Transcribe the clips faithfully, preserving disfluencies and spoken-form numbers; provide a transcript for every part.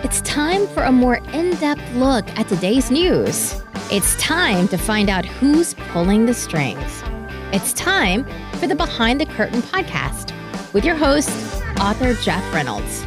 It's time for a more in-depth look at today's news. It's time to find out who's pulling the strings. It's time for the Behind the Curtain podcast with your host, author Jeff Reynolds.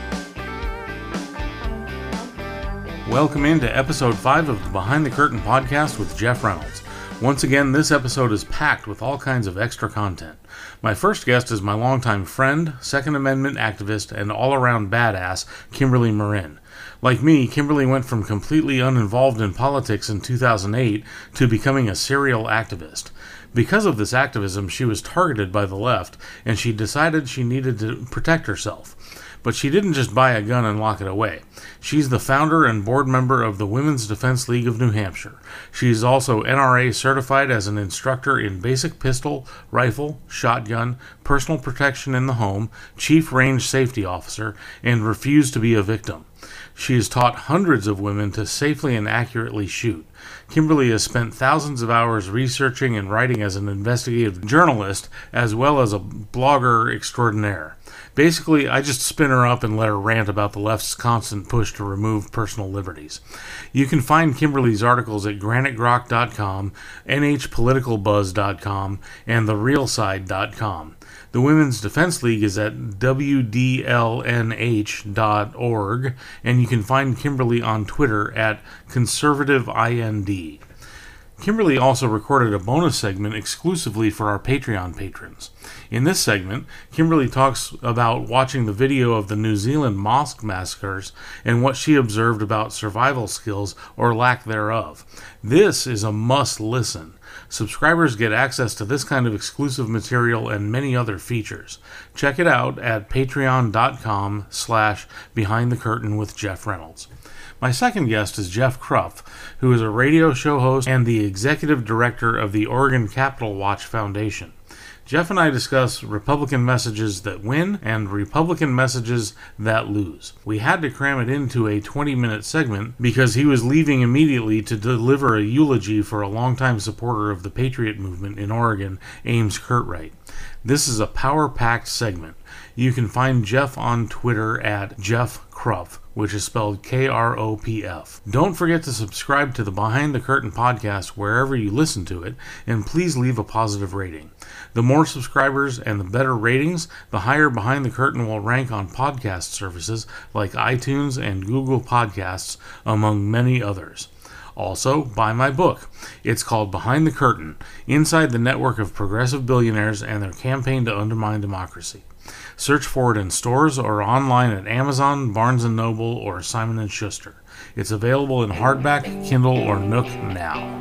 Welcome into episode five of the Behind the Curtain podcast with Jeff Reynolds. Once again, this episode is packed with all kinds of extra content. My first guest is my longtime friend, Second Amendment activist, and all-around badass, Kimberly Marin. Like me, Kimberly went from completely uninvolved in politics in two thousand eight to becoming a serial activist. Because of this activism, she was targeted by the left, and she decided she needed to protect herself. But she didn't just buy a gun and lock it away. She's the founder and board member of the Women's Defense League of New Hampshire. She is also N R A certified as an instructor in basic pistol, rifle, shotgun, personal protection in the home, chief range safety officer, and refused to be a victim. She has taught hundreds of women to safely and accurately shoot. Kimberly has spent thousands of hours researching and writing as an investigative journalist, as well as a blogger extraordinaire. Basically, I just spin her up and let her rant about the left's constant push to remove personal liberties. You can find Kimberly's articles at granite grok dot com, n h political buzz dot com, and the real side dot com. The Women's Defense League is at w d l n h dot org, and you can find Kimberly on Twitter at conservative I N D. Kimberly also recorded a bonus segment exclusively for our Patreon patrons. In this segment, Kimberly talks about watching the video of the New Zealand mosque massacres and what she observed about survival skills or lack thereof. This is a must listen. Subscribers get access to this kind of exclusive material and many other features. Check it out at patreon.com slash behind the curtain with Jeff Reynolds. My second guest is Jeff Kropf, who is a radio show host and the executive director of the Oregon Capitol Watch Foundation. Jeff and I discuss Republican messages that win and Republican messages that lose. We had to cram it into a twenty-minute segment because he was leaving immediately to deliver a eulogy for a longtime supporter of the Patriot movement in Oregon, Ames Curtright. This is a power-packed segment. You can find Jeff on Twitter at Jeff Kropf, which is spelled K R O P F. Don't forget to subscribe to the Behind the Curtain podcast wherever you listen to it, and please leave a positive rating. The more subscribers and the better ratings, the higher Behind the Curtain will rank on podcast services like iTunes and Google Podcasts, among many others. Also, buy my book. It's called Behind the Curtain, Inside the Network of Progressive Billionaires and Their Campaign to Undermine Democracy. Search for it in stores or online at Amazon, Barnes and Noble, or Simon and Schuster. It's available in hardback, Kindle, or Nook now.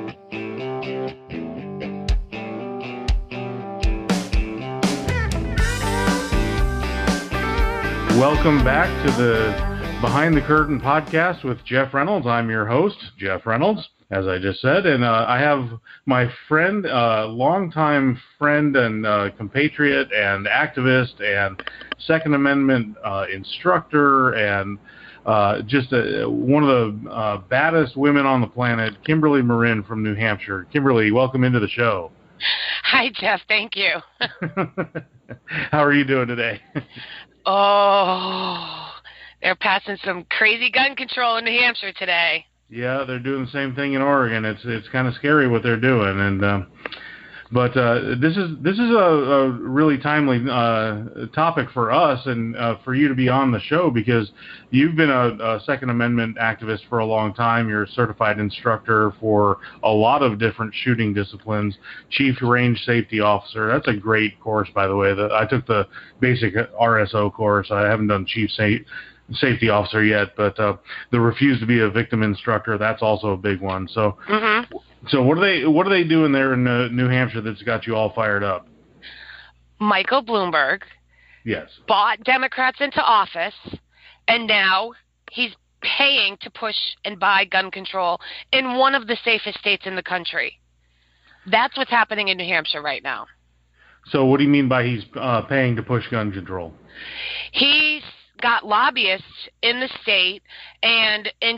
Welcome back to the Behind the Curtain podcast with Jeff Reynolds. I'm your host, Jeff Reynolds, as I just said, and uh, I have my friend, uh, longtime friend and uh, compatriot and activist and Second Amendment uh, instructor and uh, just a, one of the uh, baddest women on the planet, Kimberly Marin from New Hampshire. Kimberly, welcome into the show. Hi, Jeff. Thank you. How are you doing today? Oh, they're passing some crazy gun control in New Hampshire today. Yeah, they're doing the same thing in Oregon. It's it's kind of scary what they're doing, and um, but uh, this is this is a, a really timely uh, topic for us and uh, for you to be on the show because you've been a, a Second Amendment activist for a long time. You're a certified instructor for a lot of different shooting disciplines. Chief Range Safety Officer. That's a great course, by the way. The, I took the basic R S O course. I haven't done Chief Safety. safety officer yet, but uh, the refuse to be a victim instructor, that's also a big one. So mm-hmm. so what are they what are they doing there in uh, New Hampshire that's got you all fired up? Michael Bloomberg yes. bought Democrats into office, and now he's paying to push and buy gun control in one of the safest states in the country. That's what's happening in New Hampshire right now. So what do you mean by he's uh, paying to push gun control? He's got lobbyists in the state, and in just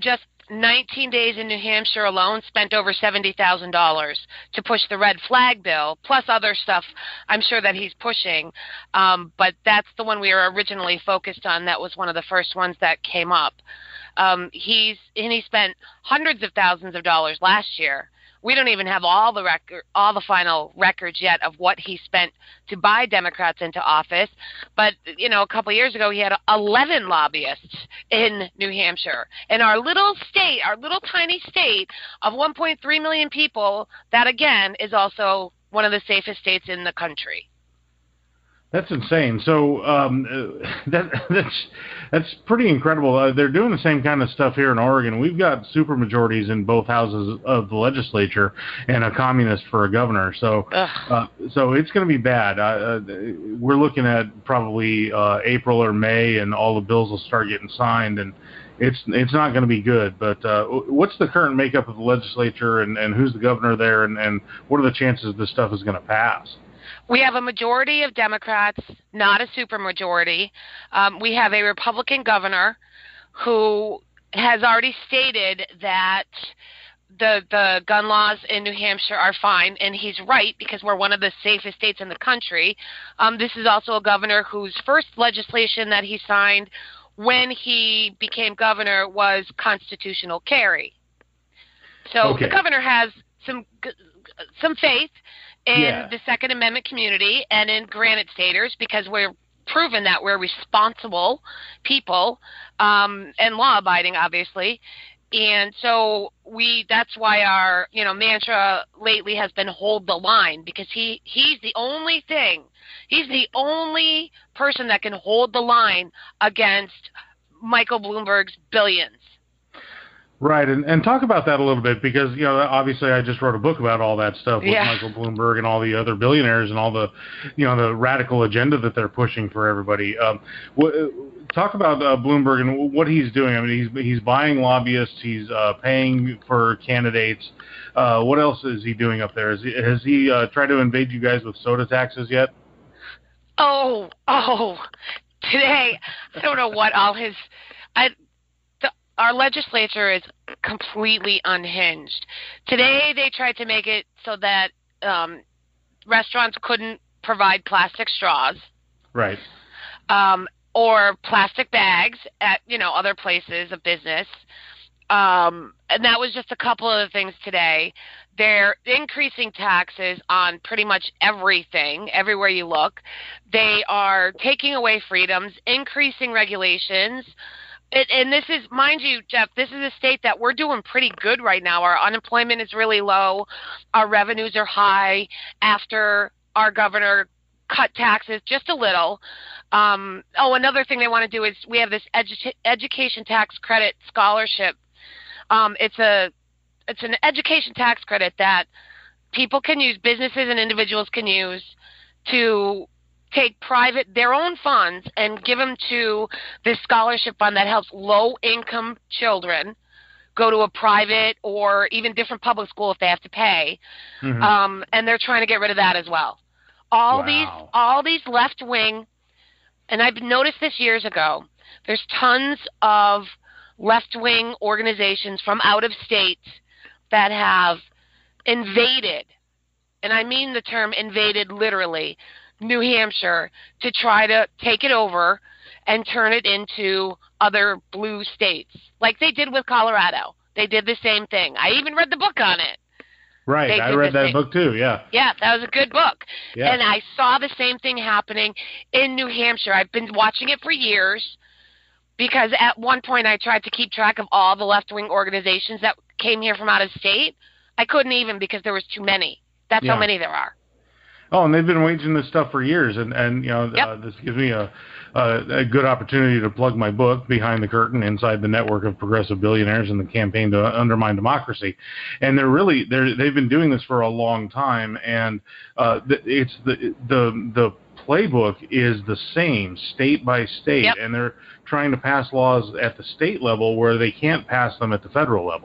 nineteen days in New Hampshire alone, spent over seventy thousand dollars to push the red flag bill, plus other stuff I'm sure that he's pushing. Um, but that's the one we were originally focused on. That was one of the first ones that came up. Um, he's and he spent hundreds of thousands of dollars last year. We don't even have all the record, all the final records yet of what he spent to buy Democrats into office. But, you know, a couple of years ago, he had eleven lobbyists in New Hampshire. In our little state, our little tiny state of one point three million people, that, again, is also one of the safest states in the country. That's insane. So um, uh, that that's that's pretty incredible. Uh, they're doing the same kind of stuff here in Oregon. We've got supermajorities in both houses of the legislature and a communist for a governor. So uh, so it's going to be bad. Uh, uh, we're looking at probably uh, April or May, and all the bills will start getting signed, and it's it's not going to be good. But uh, what's the current makeup of the legislature, and, and who's the governor there, and, and what are the chances this stuff is going to pass? We have a majority of Democrats, not a supermajority. Um, we have a Republican governor who has already stated that the the gun laws in New Hampshire are fine, and he's right because we're one of the safest states in the country. Um, this is also a governor whose first legislation that he signed when he became governor was constitutional carry. So okay. The governor has some some faith in yeah. the Second Amendment community and in Granite Staters, because we're proven that we're responsible people um, and law-abiding, obviously. And so we that's why our, you know, mantra lately has been hold the line, because he, he's the only thing, he's the only person that can hold the line against Michael Bloomberg's billions. Right, and, and talk about that a little bit, because, you know, obviously I just wrote a book about all that stuff with yeah. Michael Bloomberg and all the other billionaires and all the, you know, the radical agenda that they're pushing for everybody. Um, what, talk about uh, Bloomberg and what he's doing. I mean, he's he's buying lobbyists, he's uh, paying for candidates. Uh, what else is he doing up there? Is he, has he uh, tried to invade you guys with soda taxes yet? Oh, oh, today, I don't know what all his... I. Our legislature is completely unhinged. Today, they tried to make it so that um, restaurants couldn't provide plastic straws, right, um, or plastic bags at, you know, other places of business. Um, and that was just a couple of the things today. They're increasing taxes on pretty much everything, everywhere you look. They are taking away freedoms, increasing regulations. It, and this is, mind you, Jeff, this is a state that we're doing pretty good right now. Our unemployment is really low. Our revenues are high after our governor cut taxes just a little. Um, oh, another thing they want to do is we have this edu- education tax credit scholarship. Um, it's a it's an education tax credit that people can use, businesses and individuals can use to take private, their own funds and give them to this scholarship fund that helps low-income children go to a private or even different public school if they have to pay. Mm-hmm. Um, and they're trying to get rid of that as well. All wow. these, all these left-wing, and I've noticed this years ago, there's tons of left-wing organizations from out of state that have invaded, and I mean the term invaded literally, New Hampshire to try to take it over and turn it into other blue states, like they did with Colorado. They did the same thing. I even read the book on it. Right, they I read that same. book too, yeah. Yeah, that was a good book. Yeah. And I saw the same thing happening in New Hampshire. I've been watching it for years because at one point I tried to keep track of all the left-wing organizations that came here from out of state. I couldn't even because there was too many. That's yeah. how many there are. Oh, and they've been waging this stuff for years, and, and you know, yep. uh, this gives me a, a a good opportunity to plug my book, Behind the Curtain, Inside the Network of Progressive Billionaires and the Campaign to Undermine Democracy. And they're really, they're, they've been doing this for a long time, and uh, it's the, the, the playbook is the same state by state, yep. and they're trying to pass laws at the state level where they can't pass them at the federal level.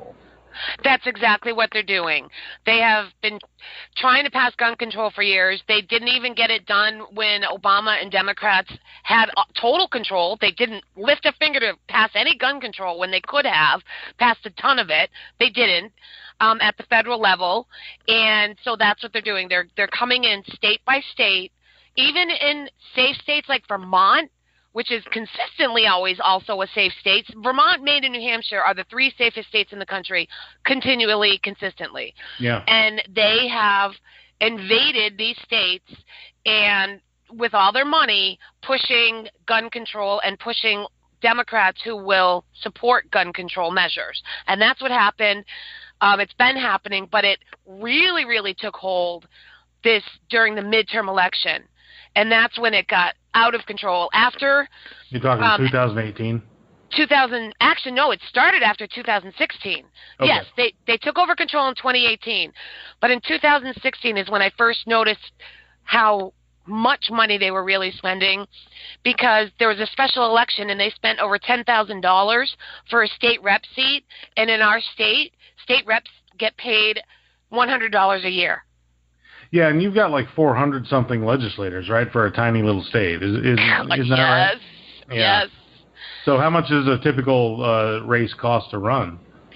That's exactly what they're doing. They have been trying to pass gun control for years. They didn't even get it done when Obama and Democrats had total control. They didn't lift a finger to pass any gun control when they could have passed a ton of it. They didn't um, at the federal level, and so that's what they're doing. They're they're coming in state by state, even in safe states like Vermont, which is consistently always also a safe state. Vermont, Maine, and New Hampshire are the three safest states in the country continually, consistently. Yeah. And they have invaded these states and with all their money pushing gun control and pushing Democrats who will support gun control measures. And that's what happened. Um, it's been happening, but it really, really took hold this during the midterm election. And that's when it got out of control. After You're talking um, twenty eighteen? two thousand, actually, no, it started after two thousand sixteen. Okay. Yes, they, they took over control in twenty eighteen. But in two thousand sixteen is when I first noticed how much money they were really spending, because there was a special election and they spent over ten thousand dollars for a state rep seat. And in our state, state reps get paid one hundred dollars a year. Yeah, and you've got like four hundred something legislators, right, for a tiny little state. Is, is, is that yes, right? Yeah. Yes. So how much does a typical uh, race cost to run?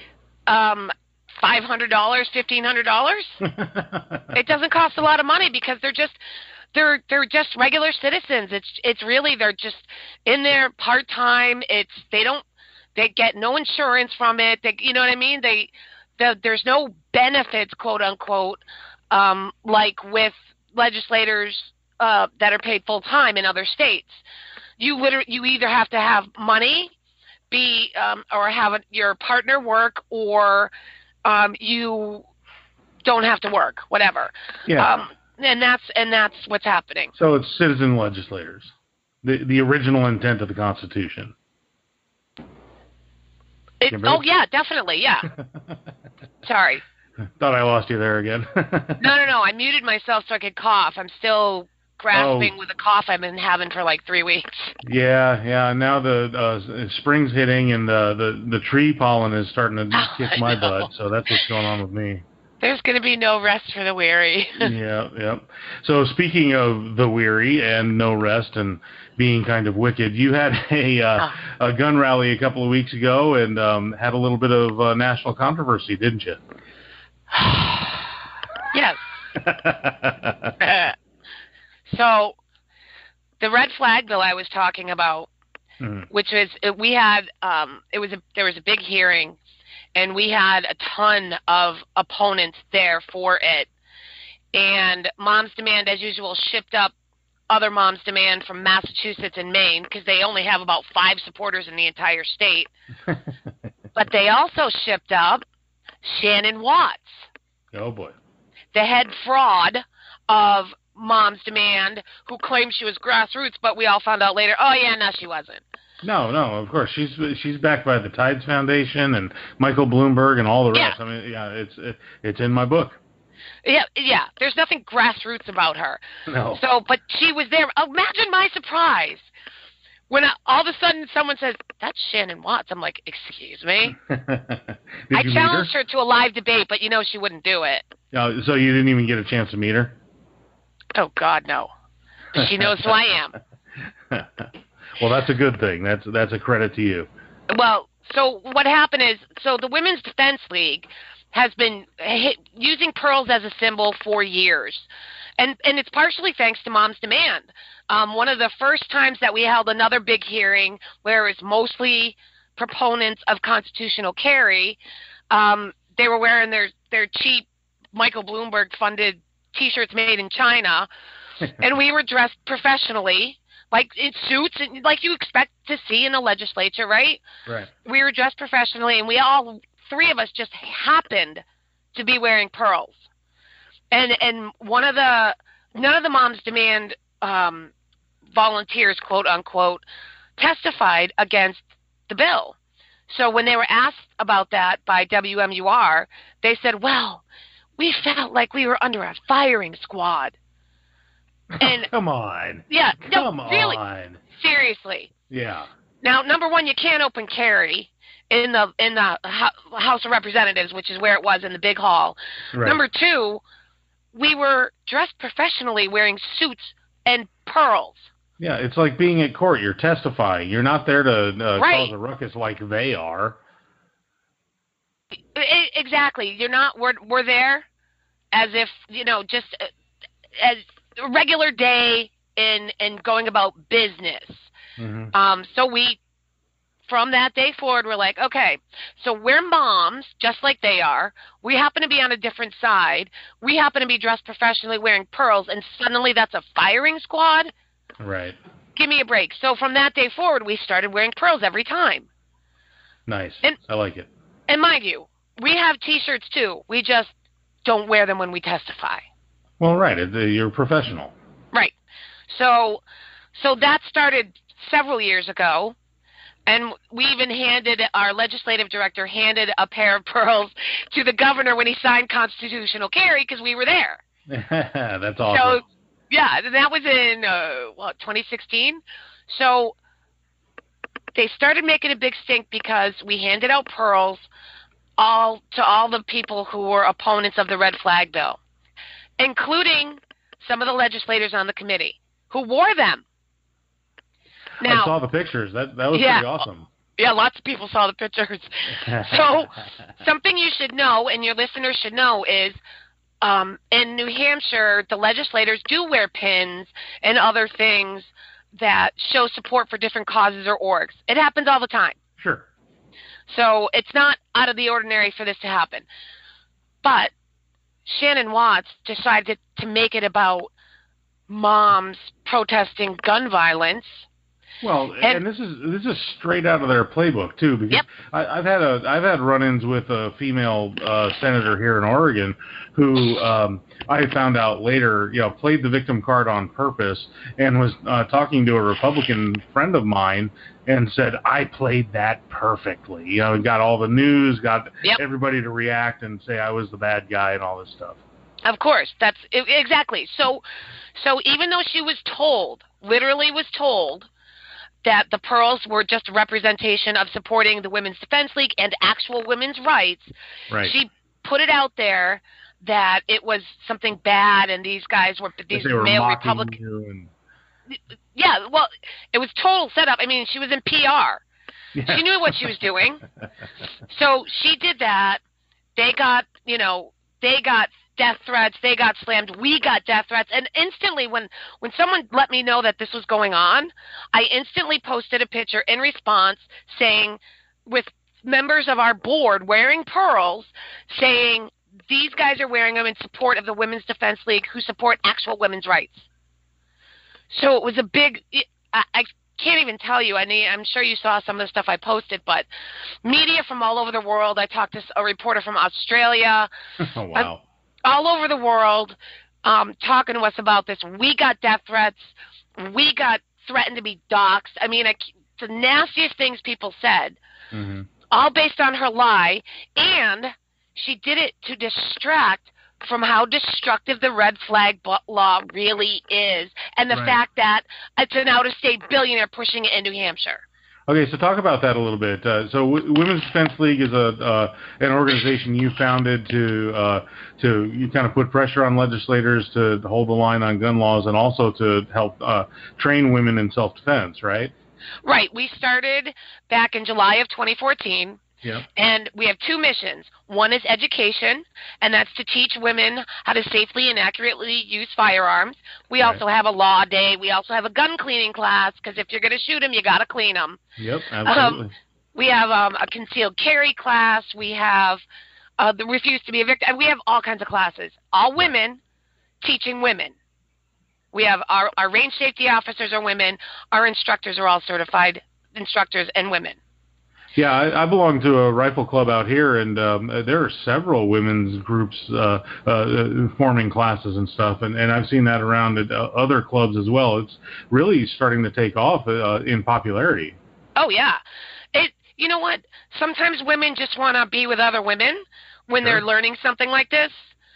Um, five hundred dollars, fifteen hundred dollars. It doesn't cost a lot of money because they're just they're they're just regular citizens. It's it's really they're just in there part time. It's they don't they get no insurance from it. They, you know what I mean? They the, there's no benefits, quote unquote. Um, like with legislators uh, that are paid full time in other states, you literally you either have to have money, be um, or have a, your partner work, or um, you don't have to work, whatever. Yeah. Um, and that's and that's what's happening. So it's citizen legislators, the the original intent of the Constitution. It, oh yeah, definitely, yeah. Sorry. Thought I lost you there again. no, no, no. I muted myself so I could cough. I'm still grasping oh. with a cough I've been having for like three weeks. Yeah, yeah. Now the uh, spring's hitting and the, the, the tree pollen is starting to oh, kick I my know. butt. So that's what's going on with me. There's going to be no rest for the weary. yeah, yeah. So speaking of the weary and no rest and being kind of wicked, you had a uh, oh. a gun rally a couple of weeks ago and um, had a little bit of uh, national controversy, didn't you? Yes. So the red flag bill I was talking about, mm-hmm. which was we had um, it was a, there was a big hearing, and we had a ton of opponents there for it. And Moms Demand, as usual, shipped up other Moms Demand from Massachusetts and Maine because they only have about five supporters in the entire state. But they also shipped up Shannon Watts. Oh, boy. The head fraud of Moms Demand, who claimed she was grassroots, but we all found out later, oh, yeah, no, she wasn't. No, no, of course. She's she's backed by the Tides Foundation and Michael Bloomberg and all the rest. Yeah. I mean, yeah, it's it, it's in my book. Yeah, yeah. There's nothing grassroots about her. No. So, but she was there. Imagine my surprise when I, all of a sudden someone says, that's Shannon Watts. I'm like, excuse me? I challenged her? her to a live debate, but you know she wouldn't do it. Oh, so you didn't even get a chance to meet her? Oh, God, no. She knows who I am. Well, that's a good thing. That's that's a credit to you. Well, so what happened is, so the Women's Defense League has been hit, using pearls as a symbol for years. And and it's partially thanks to Moms Demand. Um, one of the first times that we held another big hearing where it was mostly proponents of constitutional carry, um, they were wearing their, their cheap Michael Bloomberg-funded T-shirts made in China, and we were dressed professionally, like in suits, and like you expect to see in a legislature, right? Right. We were dressed professionally, and we all, three of us, just happened to be wearing pearls. And and one of the none of the Moms Demand um, volunteers, quote unquote, testified against the bill. So when they were asked about that by W M U R, they said, "Well, we felt like we were under a firing squad." And oh, come on. Yeah. No, come really, on. Seriously. Yeah. Now, number one, you can't open carry in the in the House of Representatives, which is where it was in the big hall. Right. Number two, we were dressed professionally, wearing suits and pearls. Yeah, it's like being at court. You're testifying. You're not there to uh, Right. cause a ruckus like they are. I, exactly. You're not. We're we're there as if, you know, just uh, as a regular day in in going about business. Mm-hmm. Um. So we, from that day forward, we're like, okay, so we're moms, just like they are. We happen to be on a different side. We happen to be dressed professionally, wearing pearls, and suddenly that's a firing squad. Right. Give me a break. So from that day forward, we started wearing pearls every time. Nice. And- I like it. And mind you, we have T-shirts too. We just don't wear them when we testify. Well, right. it- You're professional. Right. So, so that started several years ago, and we even handed our legislative director handed a pair of pearls to the governor when he signed constitutional carry because we were there. That's awesome. So, yeah, that was in uh, what twenty sixteen. So they started making a big stink because we handed out pearls all to all the people who were opponents of the red flag bill, including some of the legislators on the committee who wore them. Now, I saw the pictures. That that was Yeah. pretty awesome. yeah, lots of people saw the pictures. So something you should know, and your listeners should know, is um, in New Hampshire, the legislators do wear pins and other things that show support for different causes or orgs. It happens all the time. Sure. So it's not out of the ordinary for this to happen. But Shannon Watts decided to make it about moms protesting gun violence. Well, and, And- this is this is straight out of their playbook too, because Yep. I, I've had a I've had run-ins with a female uh, senator here in Oregon who um, I found out later, you know, played the victim card on purpose and was uh, talking to a Republican friend of mine and said, "I played that perfectly." You know, got all the news, got Yep. everybody to react and say I was the bad guy and all this stuff. Of course, that's e- exactly. So, so even though she was told, literally was told, that the pearls were just a representation of supporting the Women's Defense League and actual women's rights, Right. she put it out there that it was something bad and these guys were That these they were male mocking Republicans. you and Yeah, well, it was total setup. I mean, she was in P R. yeah. She knew what she was doing. So she did that. They got, you know, they got death threats. They got slammed. We got death threats. And instantly, when, when someone let me know that this was going on, I instantly posted a picture in response saying, with members of our board wearing pearls, saying, these guys are wearing them in support of the Women's Defense League who support actual women's rights. So it was a big, I, I can't even tell you. I mean, I'm sure you saw some of the stuff I posted, but media from all over the world. I talked to a reporter from Australia, Oh wow. all over the world, um, talking to us about this. We got death threats. We got threatened to be doxxed. I mean, I, the nastiest things people said, hmm all based on her lie, and she did it to distract from how destructive the red flag bu- law really is, and the Right. fact that it's an out-of-state billionaire pushing it in New Hampshire. Okay, so talk about that a little bit. Uh, so, w- Women's Defense League is a uh, an organization you founded to uh, to you kind of put pressure on legislators to hold the line on gun laws, and also to help uh, train women in self-defense, right? Right. We started back in July of twenty fourteen. Yeah. And we have two missions. One is education, and that's to teach women how to safely and accurately use firearms. We Right. also have a law day. We also have a gun cleaning class, because if you're going to shoot them, you got to clean them. Yep. Absolutely. We have um, a concealed carry class. We have uh, the refuse to be a victim. We have all kinds of classes. All women teaching women. We have our, our range safety officers are women. Our instructors are all certified instructors and women. Yeah, I, I belong to a rifle club out here, and um, there are several women's groups uh, uh, forming classes and stuff, and, and I've seen that around at uh, other clubs as well. It's really starting to take off uh, in popularity. Oh, yeah. It. You know what? Sometimes women just want to be with other women when Sure. they're learning something like this,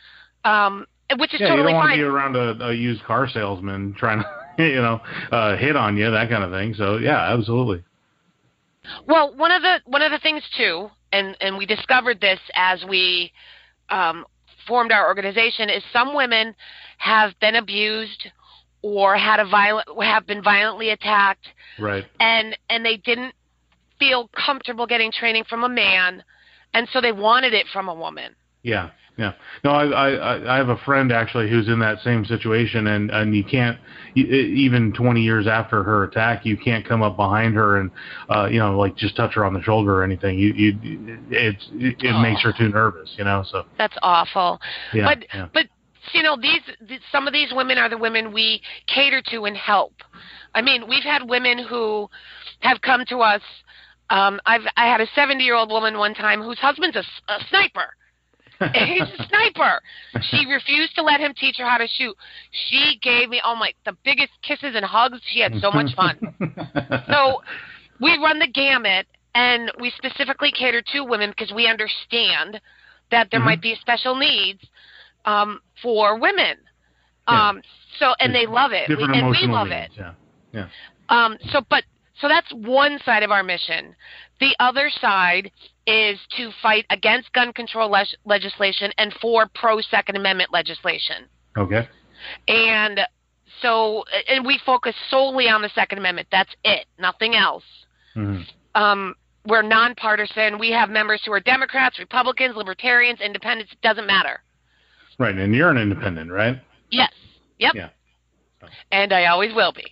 um, which is Yeah, totally you don't want fine. to be around a, a used car salesman trying to, you know, uh, hit on you, that kind of thing. So, yeah, absolutely. Well, one of the one of the things too, and and we discovered this as we um, formed our organization, is some women have been abused or had a violent have been violently attacked, Right. and and they didn't feel comfortable getting training from a man, and so they wanted it from a woman. Yeah, yeah. No, I, I, I have a friend actually who's in that same situation, and, and you can't, you, even twenty years after her attack, you can't come up behind her and, uh, you know, like just touch her on the shoulder or anything. You, you, it's, it, it Oh. makes her too nervous, you know. So That's awful. yeah, but yeah. but you know, these th- some of these women are the women we cater to and help. I mean, we've had women who have come to us. Um, I've I had a seventy-year-old woman one time whose husband's a, s- a sniper. He's a sniper. She refused to let him teach her how to shoot. She gave me, oh my, the biggest kisses and hugs. She had so much fun. So we run the gamut, and we specifically cater to women because we understand that there Mhm. might be special needs um, for women. Yeah. Um, so and they love it, we, Different and we emotional love needs. it. Yeah, yeah. Um, so, but so that's one side of our mission. The other side is to fight against gun control le- legislation and for pro Second Amendment legislation. Okay. And so, and we focus solely on the Second Amendment. That's it, nothing else. hmm Um, we're nonpartisan. We have members who are Democrats, Republicans, Libertarians, Independents. It doesn't matter. Right, and you're an independent, right? Yes. Yep. Yeah. And I always will be.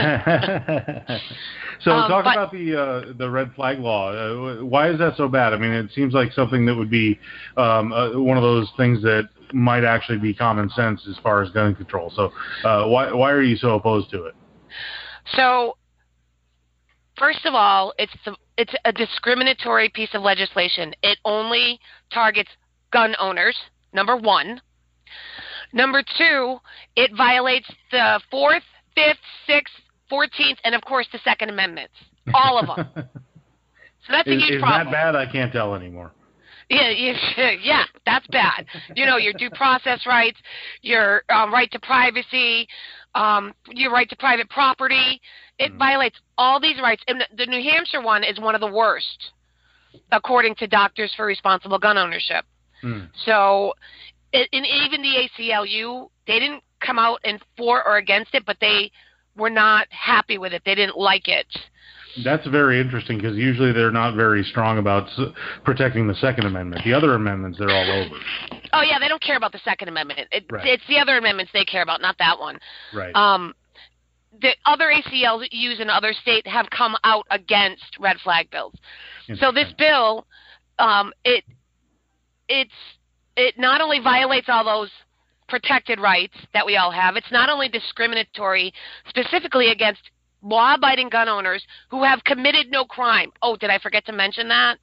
So Um, talk but- about the uh, the red flag law. Uh, why is that so bad? I mean, it seems like something that would be um, uh, one of those things that might actually be common sense as far as gun control. So uh, why why are you so opposed to it? So, first of all, it's the, it's a discriminatory piece of legislation. It only targets gun owners, number one. Number two, it violates the Fourth, Fifth, Sixth, Fourteenth, and of course the Second Amendments. All of them. So that's a is huge is problem. that bad? I can't tell anymore. Yeah, yeah, yeah, that's bad. You know, your due process rights, your um, right to privacy, um, your right to private property. It Mm. violates all these rights. And the- the New Hampshire one is one of the worst, according to Doctors for Responsible Gun Ownership. Mm. So, it, and even the A C L U, they didn't come out and for or against it, but they were not happy with it. They didn't like it. That's very interesting because usually they're not very strong about s- protecting the Second Amendment. The other amendments, they're all over. Oh, yeah, they don't care about the Second Amendment. It, Right. It's the other amendments they care about, not that one. Right. Um, the other A C L Us in other states have come out against red flag bills. So this Interesting. bill, um, it it's it not only violates all those protected rights that we all have, it's not only discriminatory specifically against law-abiding gun owners who have committed no crime. Oh, did I forget to mention that?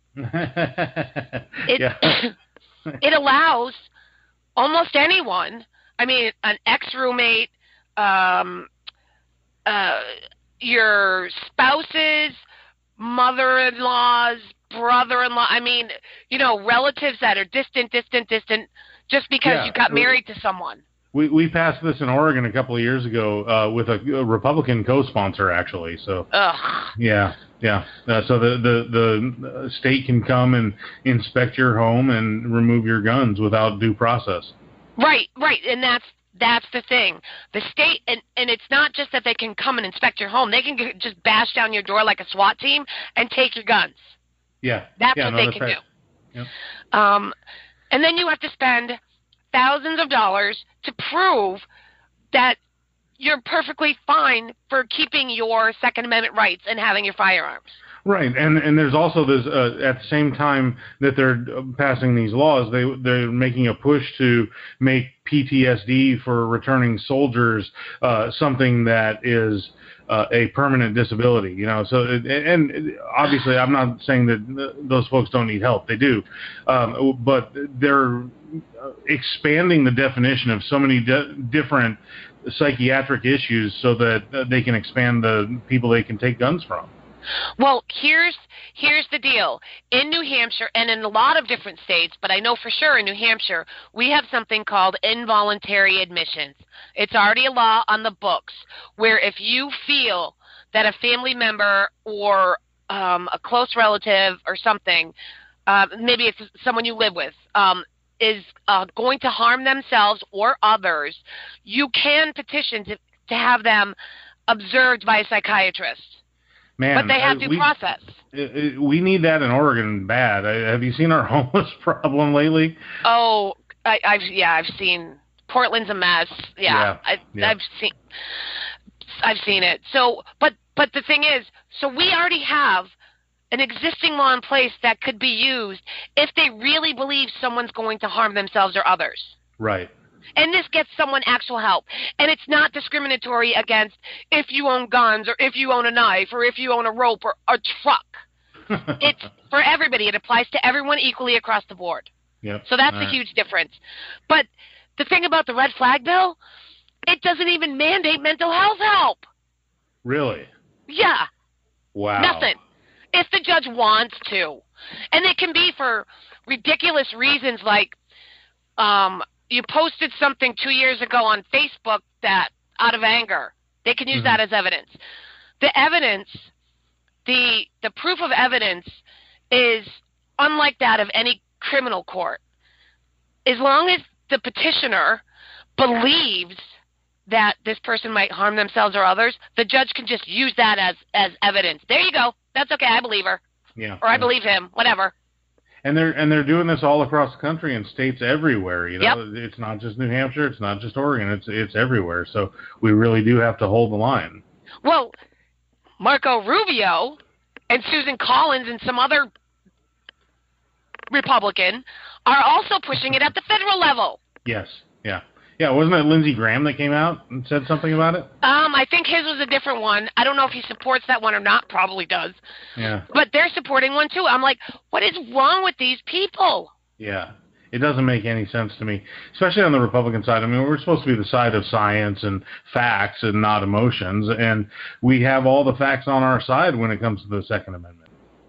It yeah. it allows almost anyone. I mean, an ex-roommate, um, uh, your spouses, mother-in-laws, brother-in-law. I mean, you know, relatives that are distant, distant, distant, just because Yeah. you got married to someone. We we passed this in Oregon a couple of years ago uh, with a, a Republican co-sponsor, actually. So Ugh. yeah, yeah. Uh, so the the the uh, state can come and inspect your home and remove your guns without due process. Right, right, and that's that's the thing. The state, and and it's not just that they can come and inspect your home. They can g- just bash down your door like a SWAT team and take your guns. Yeah, That's yeah, what no, they that's can right. do. Yep. Um, and then you have to spend thousands of dollars to prove that you're perfectly fine for keeping your Second Amendment rights and having your firearms. Right, and and there's also this uh, at the same time that they're uh, passing these laws, they they're making a push to make P T S D for returning soldiers uh, something that is uh, a permanent disability. You know, so it, and obviously I'm not saying that those folks don't need help, they do, um, but they're expanding the definition of so many di- different psychiatric issues so that uh, they can expand the people they can take guns from. Well, here's here's the deal. In New Hampshire and in a lot of different states, but I know for sure in New Hampshire, we have something called involuntary admissions. It's already a law on the books where if you feel that a family member or um, a close relative or something, uh, maybe it's someone you live with, um, is uh, going to harm themselves or others, you can petition to, to have them observed by a psychiatrist. Man, but they have uh, due we, process. Uh, we need that in Oregon bad. Uh, have you seen our homeless problem lately? Oh, I, I've yeah, I've seen Portland's a mess. Yeah, Yeah, I, yeah. I've seen, I've seen it. So, but but the thing is, so we already have an existing law in place that could be used if they really believe someone's going to harm themselves or others. Right. And this gets someone actual help. And it's not discriminatory against if you own guns or if you own a knife or if you own a rope or a truck. It's for everybody. It applies to everyone equally across the board. Yep. So that's All a right. huge difference. But the thing about the red flag bill, it doesn't even mandate mental health help. Really? Yeah. Wow. Nothing. If the judge wants to. And it can be for ridiculous reasons like um, you posted something two years ago on Facebook that out of anger. They can use Mm-hmm. that as evidence. The evidence, the the proof of evidence is unlike that of any criminal court. As long as the petitioner believes that this person might harm themselves or others, the judge can just use that as, as evidence. There you go. That's okay. I believe her. Yeah. Or I yeah. believe him. Whatever. And they're and they're doing this all across the country in states everywhere. You know, Yep. it's not just New Hampshire, it's not just Oregon, it's it's everywhere. So we really do have to hold the line. Well, Marco Rubio and Susan Collins and some other Republican are also pushing it at the federal level. Yes. Yeah. Yeah. Wasn't it Lindsey Graham that came out and said something about it? Um, I think his was a different one. I don't know if he supports that one or not. Probably does. Yeah. But they're supporting one too. I'm like, what is wrong with these people? Yeah. It doesn't make any sense to me, especially on the Republican side. I mean, we're supposed to be the side of science and facts and not emotions, and we have all the facts on our side when it comes to the Second Amendment.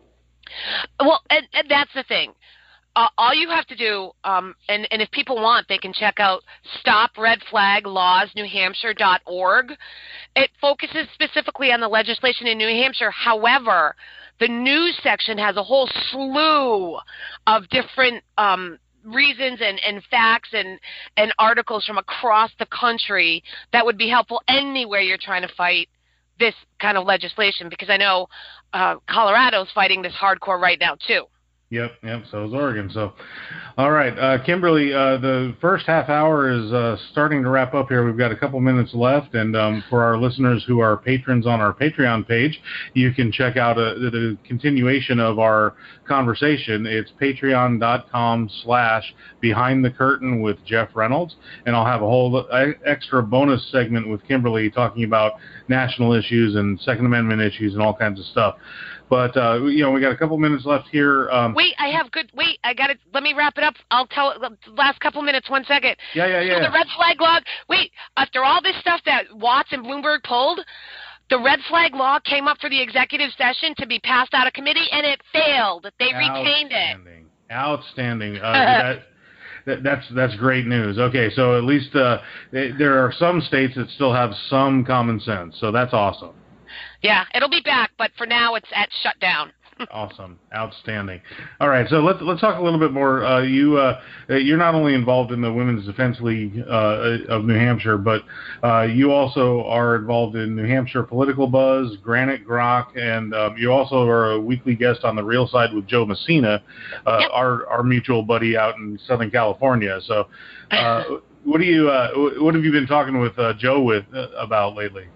Well, and, and that's the thing. Uh, all you have to do, um, and, and if people want, they can check out stop red flag laws new hampshire dot org. It focuses specifically on the legislation in New Hampshire. However, the news section has a whole slew of different um, reasons and, and facts and, and articles from across the country that would be helpful anywhere you're trying to fight this kind of legislation, because I know uh, Colorado's fighting this hardcore right now too. Yep, yep, so is Oregon. So, all right, uh, Kimberly, uh, the first half hour is uh, starting to wrap up here. We've got a couple minutes left, and um, for our listeners who are patrons on our Patreon page, you can check out uh, the, the continuation of our conversation. It's patreon.com slash behind the curtain with Jeff Reynolds, and I'll have a whole extra bonus segment with Kimberly talking about national issues and Second Amendment issues and all kinds of stuff. But, uh, you know, we got a couple minutes left here. Um, Wait, I have good. Wait, I got it. Let me wrap it up. I'll tell the last couple minutes. One second. Yeah, yeah, yeah. So the red flag law. Wait, after all this stuff that Watts and Bloomberg pulled, the red flag law came up for the executive session to be passed out of committee, and it failed. They retained it. Outstanding. Outstanding. Uh, that, that, that's that's great news. Okay, so at least uh, they, there are some states that still have some common sense. So that's awesome. Yeah, it'll be back, but for now it's at shutdown. Awesome, outstanding. All right, so let's let's talk a little bit more. Uh, you uh, you're not only involved in the Women's Defense League uh, of New Hampshire, but uh, you also are involved in New Hampshire Political Buzz, Granite Grok, and um, you also are a weekly guest on The Real Side with Joe Messina, uh, Yep. our our mutual buddy out in Southern California. So, uh, what do you uh, what have you been talking with uh, Joe with uh, about lately?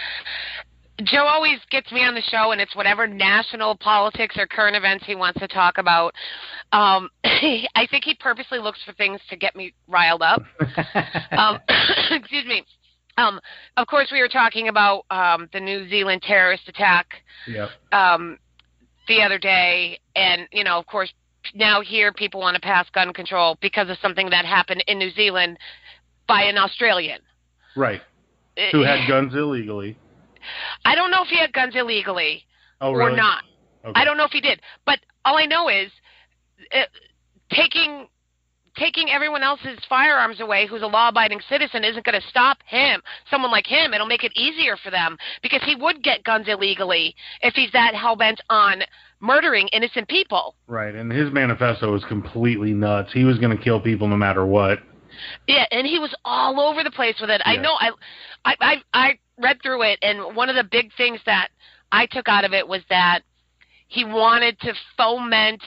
Joe always gets me on the show, and it's whatever national politics or current events he wants to talk about. Um, I think he purposely looks for things to get me riled up. um, excuse me. Um, of course, we were talking about um, the New Zealand terrorist attack Yeah. um, the other day, and, you know, of course, now here people want to pass gun control because of something that happened in New Zealand by an Australian. Right. Who had guns illegally. I don't know if he had guns illegally Oh, or really? not. Okay. I don't know if he did. But all I know is uh, taking taking everyone else's firearms away who's a law-abiding citizen isn't going to stop him, someone like him. It'll make it easier for them because he would get guns illegally if he's that hell-bent on murdering innocent people. Right, and his manifesto was completely nuts. He was going to kill people no matter what. Yeah, and he was all over the place with it. Yeah. I know. I, I, I, I read through it, and one of the big things that I took out of it was that he wanted to foment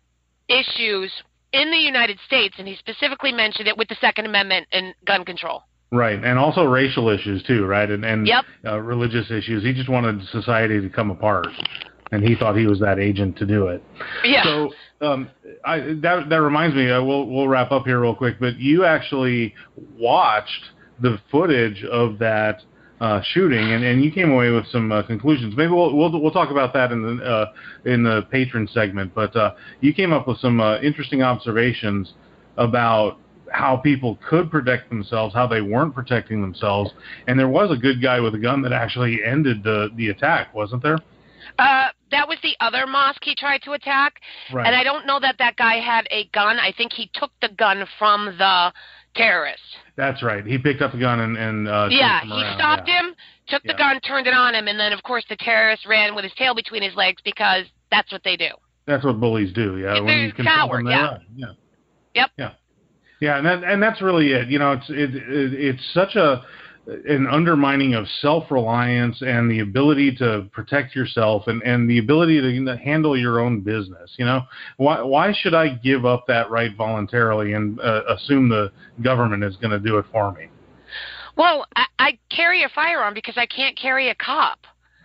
issues in the United States, and he specifically mentioned it with the Second Amendment and gun control. Right, and also racial issues too, right, and, and yep. uh, religious issues. He just wanted society to come apart, and he thought he was that agent to do it. Yeah. So um, I, that that reminds me, uh, we'll we'll wrap up here real quick, but you actually watched the footage of that Uh, shooting, and, and you came away with some uh, conclusions. Maybe we'll, we'll we'll talk about that in the uh, in the patron segment. But uh, you came up with some uh, interesting observations about how people could protect themselves, how they weren't protecting themselves, and there was a good guy with a gun that actually ended the the attack, wasn't there? Uh, that was the other mosque he tried to attack, right. And I don't know that that guy had a gun. I think he took the gun from the terrorist. That's right. He picked up the gun and, and uh, yeah, him he around. stopped yeah. him, took yeah. the gun, turned it on him, and then of course the terrorist ran with his tail between his legs because that's what they do. That's what bullies do. Yeah, They're when you confront coward, them, they yeah. run. Yeah. Yep. Yeah. Yeah, and that, and that's really it. You know, it's it, it it's such a an undermining of self-reliance and the ability to protect yourself and, and the ability to handle your own business. You know, why why should I give up that right voluntarily and uh, assume the government is going to do it for me? Well, I, I carry a firearm because I can't carry a cop.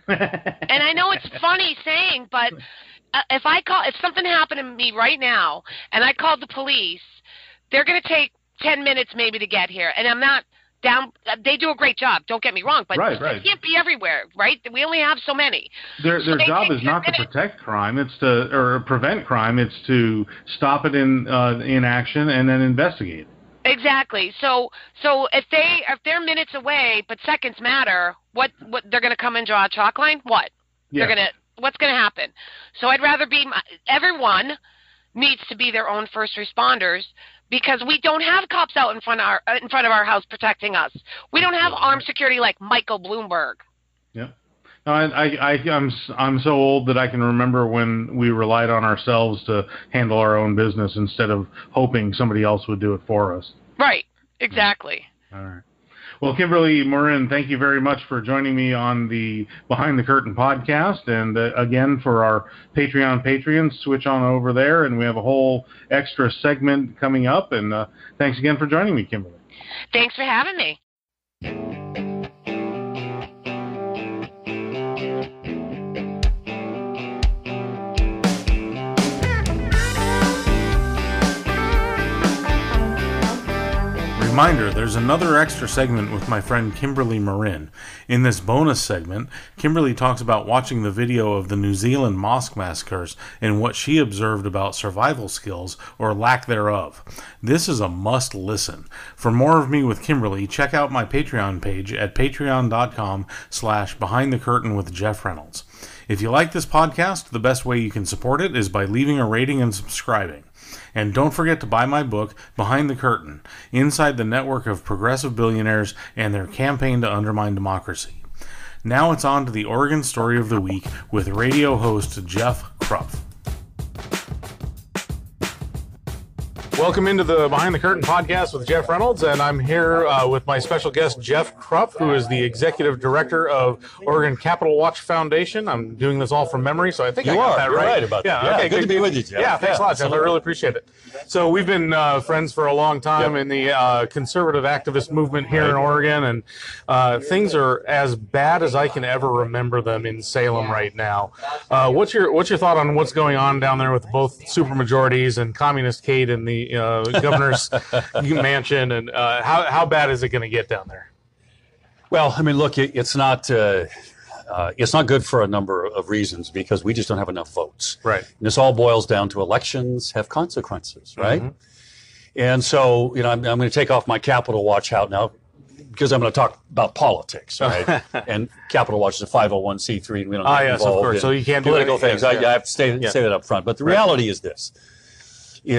And I know it's funny saying, but uh, if I call, if something happened to me right now and I called the police, they're going to take ten minutes maybe to get here, and I'm not. Down, they do a great job. Don't get me wrong, but right, right. they can't be everywhere, right? We only have so many. Their so their job is not minutes. to protect crime; it's to or prevent crime. It's to stop it in uh, in action and then investigate. Exactly. So so if they if they're minutes away, but seconds matter, what what they're going to come and draw a chalk line? What yeah. they're going to what's going to happen? So I'd rather be everyone needs to be their own first responders. Because we don't have cops out in front of our in front of our house protecting us. We don't have armed security like Michael Bloomberg. Yeah, no, I, I, I, I'm I'm so old that I can remember when we relied on ourselves to handle our own business instead of hoping somebody else would do it for us. Right. Exactly. All right. Well, Kimberly Morin, thank you very much for joining me on the Behind the Curtain podcast. And uh, again, for our Patreon patrons, switch on over there, and we have a whole extra segment coming up. And uh, thanks again for joining me, Kimberly. Thanks for having me. Reminder, there's another extra segment with my friend Kimberly Morin. In this bonus segment, Kimberly talks about watching the video of the New Zealand mosque massacres and what she observed about survival skills or lack thereof. This is a must listen. For more of me with Kimberly, check out my Patreon page at patreon.com slash behind the curtain with Jeff Reynolds. If you like this podcast, the best way you can support it is by leaving a rating and subscribing. And don't forget to buy my book, Behind the Curtain, Inside the Network of Progressive Billionaires and Their Campaign to Undermine Democracy. Now it's on to the Oregon Story of the Week with radio host Jeff Krupp. Welcome into the Behind the Curtain podcast with Jeff Reynolds, and I'm here uh, with my special guest, Jeff Krupp, who is the executive director of Oregon Capitol Watch Foundation. I'm doing this all from memory, so I think you I got are. that You're right. right about yeah, that. Yeah, okay, good, good to be with you, Jeff. Yeah, thanks yeah, a lot, Jeff. I really appreciate it. So we've been uh, friends for a long time yep. in the uh, conservative activist movement here right. in Oregon, and uh, things are as bad as I can ever remember them in Salem right now. Uh, what's your what's your thought on what's going on down there with both supermajorities and Communist Kate and the uh, governor's mansion, and uh, how how bad is it going to get down there? Well, I mean, look, it, it's not uh, uh, it's not good for a number of reasons because we just don't have enough votes. Right. And this all boils down to elections have consequences, right? Mm-hmm. And so, you know, I'm, I'm going to take off my Capitol Watch hat now because I'm going to talk about politics, right? And Capitol Watch is a five oh one c three, and we don't ah, get yes, involved of course. in So you can't do political anything. things. I, yeah. I have to stay, yeah. say that up front. But the right. reality is this: is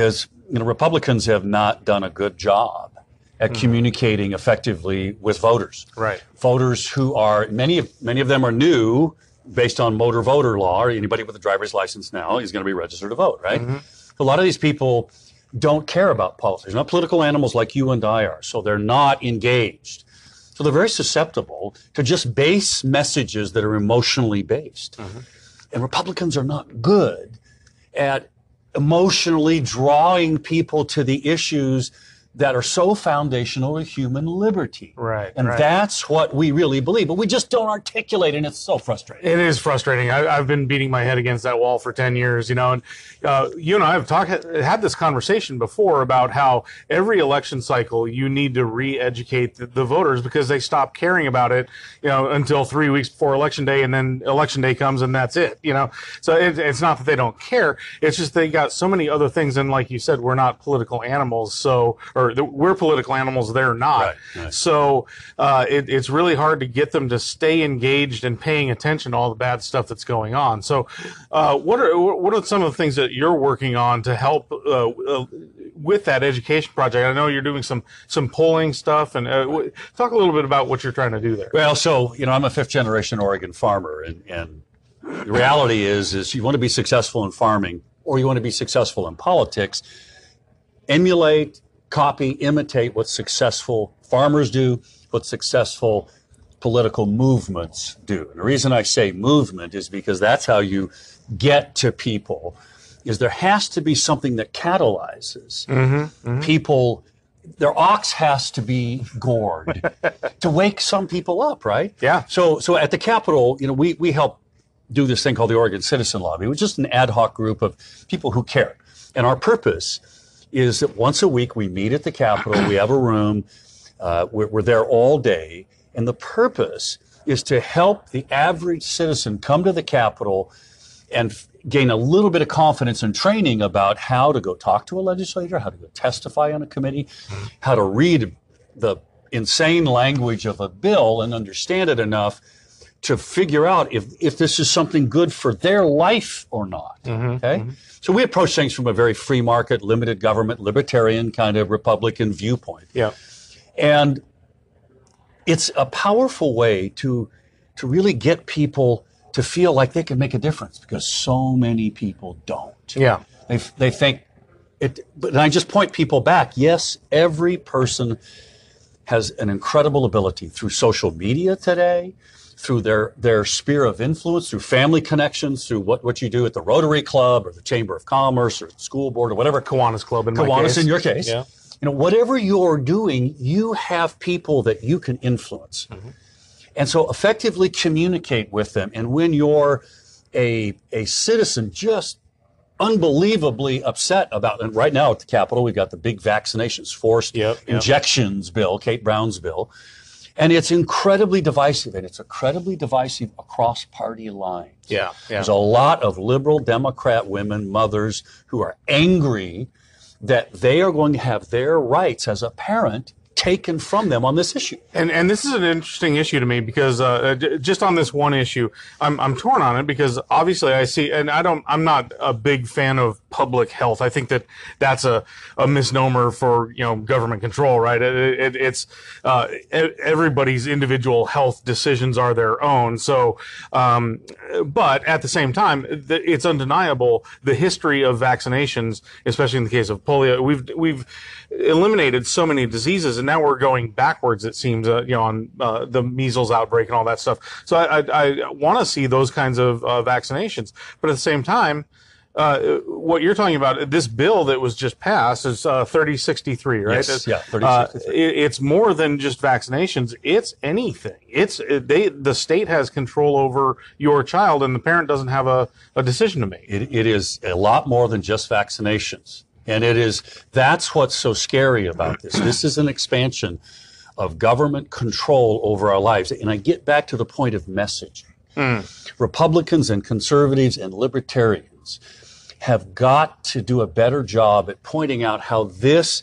you know, Republicans have not done a good job at mm-hmm. communicating effectively with voters. Right. Voters who are, many of, many of them are new based on motor voter law, or anybody with a driver's license now is going to be registered to vote, right? Mm-hmm. A lot of these people don't care about politics. They're not political animals like you and I are, so they're not engaged. So they're very susceptible to just base messages that are emotionally based. Mm-hmm. And Republicans are not good at emotionally drawing people to the issues that are so foundational to human liberty. Right. And right. that's what we really believe, but we just don't articulate it, and it's so frustrating. It is frustrating. I, I've been beating my head against that wall for ten years, you know, and uh, you and I have talked, had this conversation before about how every election cycle you need to re-educate the, the voters because they stop caring about it, you know, until three weeks before election day, and then election day comes and that's it, you know. So it, it's not that they don't care. It's just they got so many other things, and like you said, we're not political animals, so, or the, we're political animals, they're not. Right, right. So uh, it, it's really hard to get them to stay engaged and paying attention to all the bad stuff that's going on. So uh, what are what are some of the things that you're working on to help uh, uh, with that education project? I know you're doing some some polling stuff, and uh, w- talk a little bit about what you're trying to do there. Well, so you know, I'm a fifth generation Oregon farmer, and, and the reality is, is you want to be successful in farming, or you want to be successful in politics, emulate, copy, imitate what successful farmers do, what successful political movements do. And the reason I say movement is because that's how you get to people, is there has to be something that catalyzes mm-hmm, mm-hmm. people. Their ox has to be gored to wake some people up, right? Yeah. So so at the Capitol, you know, we, we help do this thing called the Oregon Citizen Lobby, which is just an ad hoc group of people who care. And our purpose is that once a week we meet at the Capitol, we have a room, uh, we're, we're there all day, and the purpose is to help the average citizen come to the Capitol and f- gain a little bit of confidence and training about how to go talk to a legislator, how to go testify on a committee, how to read the insane language of a bill and understand it enough to figure out if, if this is something good for their life or not. Mm-hmm, okay? Mm-hmm. So we approach things from a very free market, limited government, libertarian kind of Republican viewpoint. Yeah. And it's a powerful way to to really get people to feel like they can make a difference, because so many people don't. Yeah. They they think it, but I just point people back. Yes, every person has an incredible ability through social media today, through their, their sphere of influence, through family connections, through what, what you do at the Rotary Club or the Chamber of Commerce or the school board or whatever. Kiwanis Club in my case. Kiwanis in your case. Yeah. You know, whatever you're doing, you have people that you can influence. Mm-hmm. And so effectively communicate with them. And when you're a, a citizen just unbelievably upset about, and right now at the Capitol, we've got the big vaccinations, forced yep, yep. injections bill, Kate Brown's bill. And it's incredibly divisive, and it's incredibly divisive across party lines. Yeah, yeah. There's a lot of liberal Democrat women, mothers, who are angry that they are going to have their rights as a parent taken from them on this issue. And and this is an interesting issue to me because uh, d- just on this one issue, I'm I'm torn on it because obviously I see, and I don't, I'm not a big fan of public health. I think that that's a, a misnomer for, you know, government control, right? It, it, it's uh, everybody's individual health decisions are their own. So, um, but at the same time, it's undeniable the history of vaccinations, especially in the case of polio. We've we've eliminated so many diseases, and now we're going backwards, it seems, uh, you know, on uh, the measles outbreak and all that stuff. So I, I, I want to see those kinds of uh, vaccinations. But at the same time, uh, what you're talking about, this bill that was just passed is uh, thirty sixty-three, right? Yes, it's, yeah, thirty sixty-three. Uh, it, it's more than just vaccinations. It's anything. It's they. The state has control over your child, and the parent doesn't have a, a decision to make. It, it is a lot more than just vaccinations. And it is, that's what's so scary about this. This is an expansion of government control over our lives. And I get back to the point of messaging. Mm. Republicans and conservatives and libertarians have got to do a better job at pointing out how this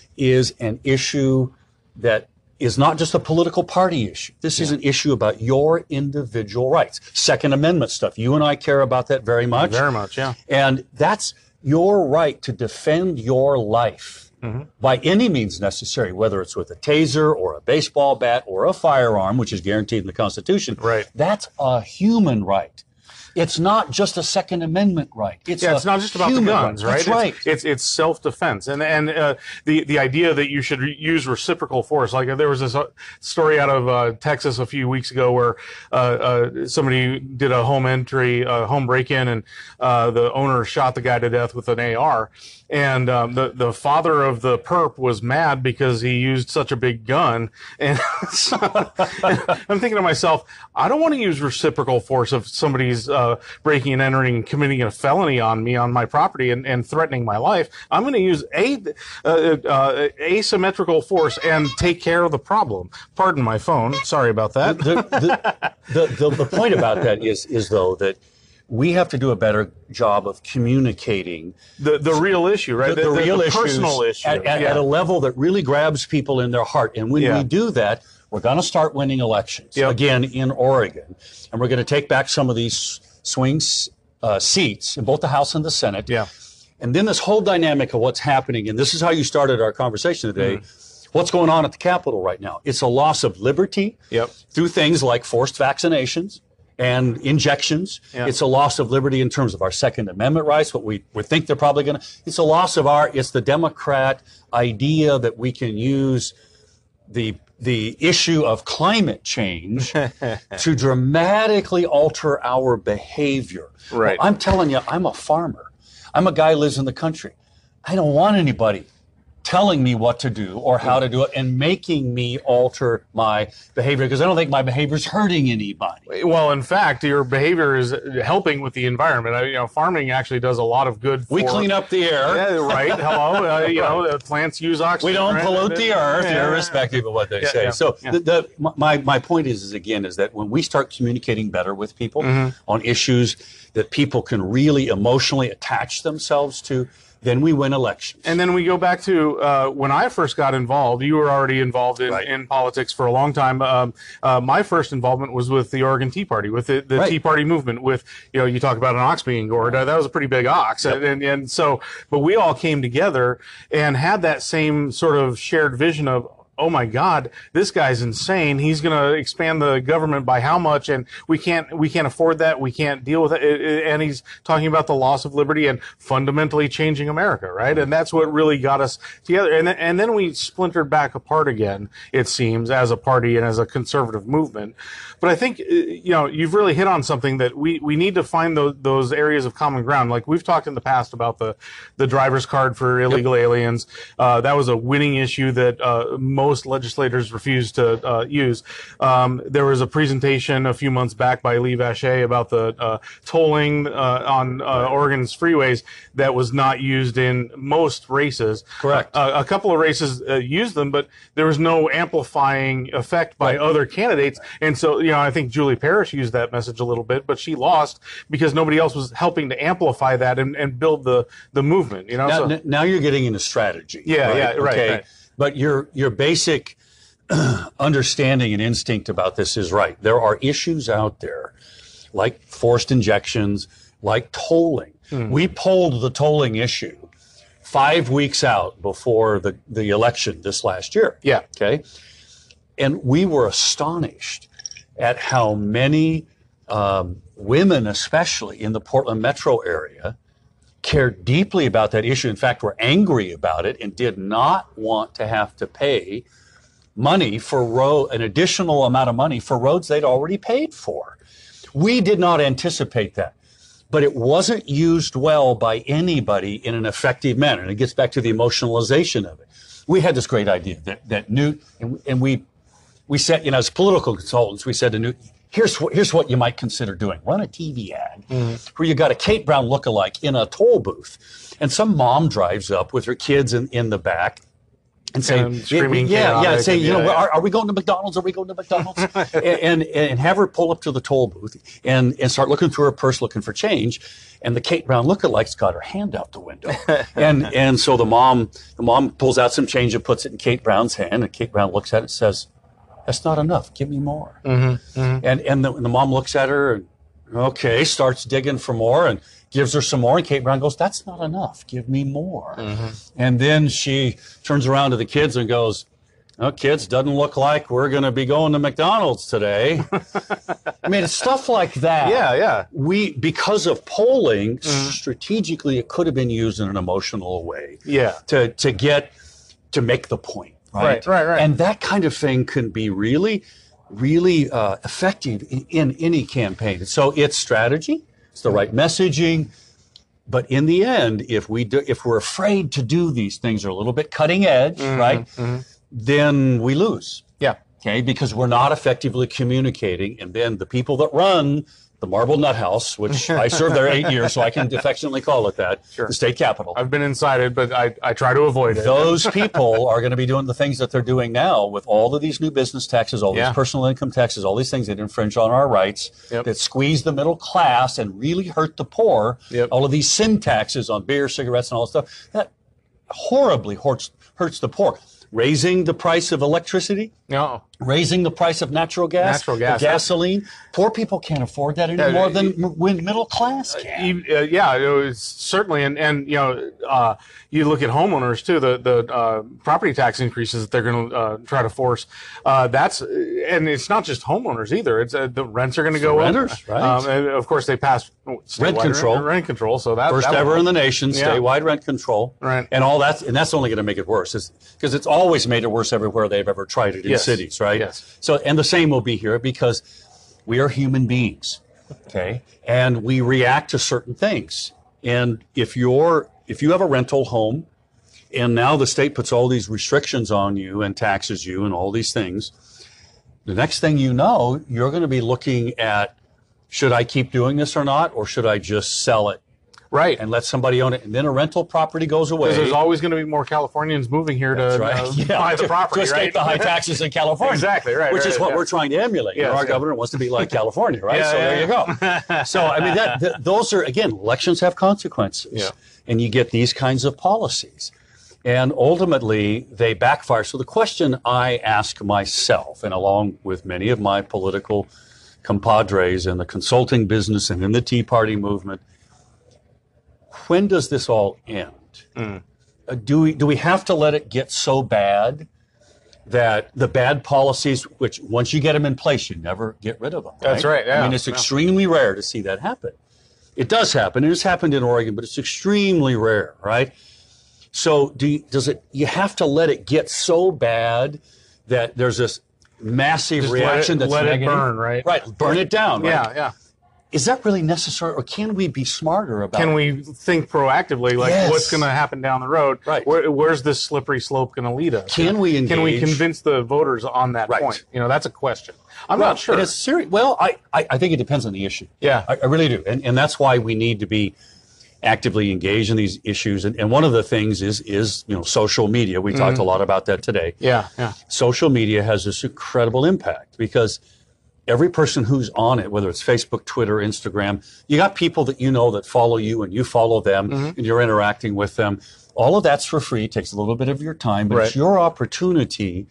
is an issue that is not just a political party issue. This yeah. is an issue about your individual rights. Second Amendment stuff. You and I care about that very much. Very much, yeah. And that's your right to defend your life mm-hmm. by any means necessary, whether it's with a taser or a baseball bat or a firearm, which is guaranteed in the Constitution, right. that's a human right. It's not just a Second Amendment right. It's yeah, it's not just about the guns, right? That's right. It's it's, it's self-defense, and and uh, the the idea that you should re- use reciprocal force. Like uh, there was this uh, story out of uh, Texas a few weeks ago where uh, uh, somebody did a home entry, a home break-in, and uh, the owner shot the guy to death with an A R. And um, the the father of the perp was mad because he used such a big gun. And so, I'm thinking to myself, I don't want to use reciprocal force if somebody's uh, breaking and entering and committing a felony on me on my property and, and threatening my life. I'm going to use a uh, uh, asymmetrical force and take care of the problem. Pardon my phone. Sorry about that. The, the, the, the, the point about that is is though that we have to do a better job of communicating the the real issue, right? The, the, the real the issues personal issue at, at, yeah. at a level that really grabs people in their heart. And when yeah. we do that, we're going to start winning elections yep. again in Oregon, and we're going to take back some of these swing uh, seats in both the House and the Senate. Yeah. And then this whole dynamic of what's happening, and this is how you started our conversation today. Mm. What's going on at the Capitol right now? It's a loss of liberty yep. through things like forced vaccinations and injections. Yeah. It's a loss of liberty in terms of our Second Amendment rights, what we, we think they're probably going to. It's a loss of our, it's the Democrat idea that we can use the the issue of climate change to dramatically alter our behavior. Right. Well, I'm telling you, I'm a farmer. I'm a guy who lives in the country. I don't want anybody telling me what to do or how to do it and making me alter my behavior, because I don't think my behavior is hurting anybody. Well, in fact, your behavior is helping with the environment. I, you know, farming actually does a lot of good. For, we clean up the air. Yeah, right. Hello. Uh, you know, the plants use oxygen. We don't right? pollute the earth, yeah. irrespective of what they yeah, say. Yeah, so yeah. The, the, my, my point is, is, again, is that when we start communicating better with people mm-hmm. on issues that people can really emotionally attach themselves to, then we win elections. And then we go back to uh, when I first got involved. You were already involved in, right. in politics for a long time. Um, uh, my first involvement was with the Oregon Tea Party, with the, the right. Tea Party movement. With, you know, you talk about an ox being gored. Uh, that was a pretty big ox. Yep. And, and so, but we all came together and had that same sort of shared vision of, oh my God, this guy's insane. He's going to expand the government by how much? And we can't, we can't afford that. We can't deal with it. And he's talking about the loss of liberty and fundamentally changing America, right? And that's what really got us together. And then, and then we splintered back apart again, it seems, as a party and as a conservative movement. But I think, you know, you've really hit on something that we, we need to find those, those areas of common ground. Like we've talked in the past about the, the driver's card for illegal yep. aliens. Uh, that was a winning issue that, uh, most legislators refused to uh, use. Um, there was a presentation a few months back by Lee Vachey about the uh, tolling uh, on uh, Oregon's freeways that was not used in most races. Correct. Uh, a couple of races uh, used them, but there was no amplifying effect by right. other candidates. And so, you know, I think Julie Parrish used that message a little bit, but she lost because nobody else was helping to amplify that and, and build the, the movement. You know. Now, so, n- now you're getting into strategy. Yeah. Right? Yeah. Right. Okay. right. But your your basic understanding and instinct about this is right. There are issues out there like forced injections, like tolling. Mm. We polled the tolling issue five weeks out before the, the election this last year. Yeah. Okay. And we were astonished at how many um, women, especially in the Portland metro area, cared deeply about that issue. In fact, were angry about it and did not want to have to pay money for road, an additional amount of money for roads they'd already paid for. We did not anticipate that, but it wasn't used well by anybody in an effective manner. And it gets back to the emotionalization of it. We had this great idea that, that Newt, and, and we, we said, you know, as political consultants, we said to Newt, Here's what, here's what you might consider doing. Run a T V ad mm-hmm. where you got a Kate Brown lookalike in a toll booth. And some mom drives up with her kids in, in the back and say, and screaming, yeah, yeah, say, you yeah, know, yeah. Are, are we going to McDonald's? Are we going to McDonald's? and, and and have her pull up to the toll booth and, and start looking through her purse looking for change. And the Kate Brown lookalike's got her hand out the window. and and so the mom the mom pulls out some change and puts it in Kate Brown's hand. And Kate Brown looks at it and says, that's not enough. Give me more. Mm-hmm, mm-hmm. And and the, and the mom looks at her and, okay, starts digging for more. And gives her some more, and Kate Brown goes, "That's not enough. Give me more." Mm-hmm. And then she turns around to the kids and goes, "Oh, kids, doesn't look like we're going to be going to McDonald's today." I mean, it's stuff like that. Yeah, yeah. We, because of polling, mm-hmm. strategically, it could have been used in an emotional way. Yeah. To to get to make the point. Right, right, right. right. And that kind of thing can be really, really uh, effective in, in any campaign. So it's strategy, it's the right messaging. But in the end, if we do, if we're afraid to do these things, are a little bit cutting edge, mm-hmm, right? Mm-hmm. Then we lose. Yeah. Okay, because we're not effectively communicating, and then the people that run the Marble Nut House, which I served there eight years, so I can affectionately call it that, sure. the state capitol. I've been inside it, but I, I try to avoid it. Those people are going to be doing the things that they're doing now with all of these new business taxes, all yeah. these personal income taxes, all these things that infringe on our rights, yep. that squeeze the middle class and really hurt the poor. Yep. All of these sin taxes on beer, cigarettes, and all that stuff, that horribly hurts, hurts the poor. Raising the price of electricity, no. raising the price of natural gas, natural gas, gasoline. Poor people can't afford that any more than when middle class can. Uh, yeah, it was certainly, and and you know, uh, you look at homeowners too. The the uh, property tax increases that they're going to uh, try to force. Uh, that's and it's not just homeowners either. It's uh, the rents are going to go up. Renters, right? Um, and of course, they passed rent control. Rent, rent control. So that first that ever would, in the nation, yeah. statewide rent control, right? And all that, and that's only going to make it worse, because it's always made it worse everywhere they've ever tried it in yes. cities, right? Yes. So, and the same will be here because we are human beings, okay, and we react to certain things. And if you're if you have a rental home, and now the state puts all these restrictions on you and taxes you and all these things, the next thing you know, you're going to be looking at, should I keep doing this or not, or should I just sell it? Right. And let somebody own it. And then a rental property goes away. Because there's always going to be more Californians moving here to right. uh, yeah. buy the to, property, to escape right? the high taxes in California. Exactly, right. Which right, is what yeah. we're trying to emulate. Yes, you know, our yeah. governor wants to be like California, right? yeah, so yeah, there yeah. you go. So, I mean, that th- those are, again, elections have consequences. Yeah. And you get these kinds of policies. And ultimately, they backfire. So the question I ask myself, and along with many of my political compadres in the consulting business and in the Tea Party movement, when does this all end? Mm. Uh, do we do we have to let it get so bad that the bad policies, which once you get them in place, you never get rid of them? Right? That's right. Yeah. I mean, it's yeah. extremely rare to see that happen. It does happen. It has happened in Oregon, but it's extremely rare, right? So do you, does it? You have to let it get so bad that there's this massive Just reaction let it, that's let negative? it burn, right? Right, burn it down. Right? Yeah, yeah. Is that really necessary, or can we be smarter about it? Can we think proactively, like Yes. what's going to happen down the road? Right. Where, where's this slippery slope going to lead us? Can we engage? Can we convince the voters on that Right. point? You know, that's a question. I'm well, not sure. It is serious. Well, I, I, I think it depends on the issue. Yeah. I, I really do. And, and that's why we need to be actively engaged in these issues. And, and one of the things is, is, you know, social media. We mm-hmm. talked a lot about that today. Yeah, yeah. Social media has this incredible impact because every person who's on it, whether it's Facebook, Twitter, Instagram, you got people that you know that follow you and you follow them mm-hmm. and you're interacting with them. All of that's for free. It takes a little bit of your time, but right. it's your opportunity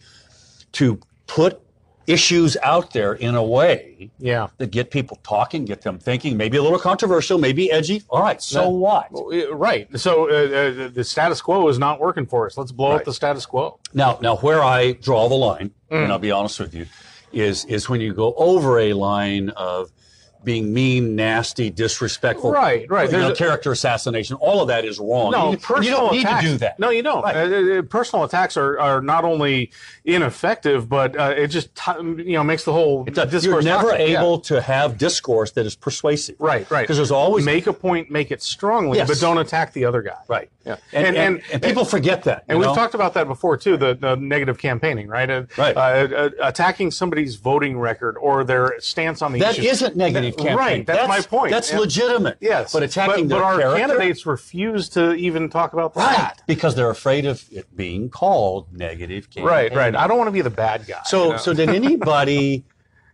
to put issues out there in a way yeah. that get people talking, get them thinking, maybe a little controversial, maybe edgy. All right, so no. what? Right. So uh, uh, the status quo is not working for us. Let's blow right. up the status quo. Now, now where I draw the line, mm. and I'll be honest with you, is is when you go over a line of being mean, nasty, disrespectful, right, right. You know, a, character assassination. All of that is wrong. No, you, personal you don't need attacks, to do that. No, you don't. Right. Uh, uh, personal attacks are, are not only ineffective, but uh, it just t- you know makes the whole it does. discourse. You're never toxic. able yeah. to have discourse that is persuasive. Right, right. Because there's always make a point, make it strongly, yes. but don't attack the other guy. Right. Yeah. And and, and, and people and, forget that. And we've we've talked about that before too. The, the negative campaigning, right? Uh, right. Uh, uh, attacking somebody's voting record or their stance on the that issues. That isn't negative that, campaigning. Right. That's, that's my point. That's yeah. legitimate. Yes. But attacking but, their but our character? candidates refuse to even talk about right. that because they're afraid of it being called negative campaigning. Right. Right. I don't want to be the bad guy. So, you know? so did anybody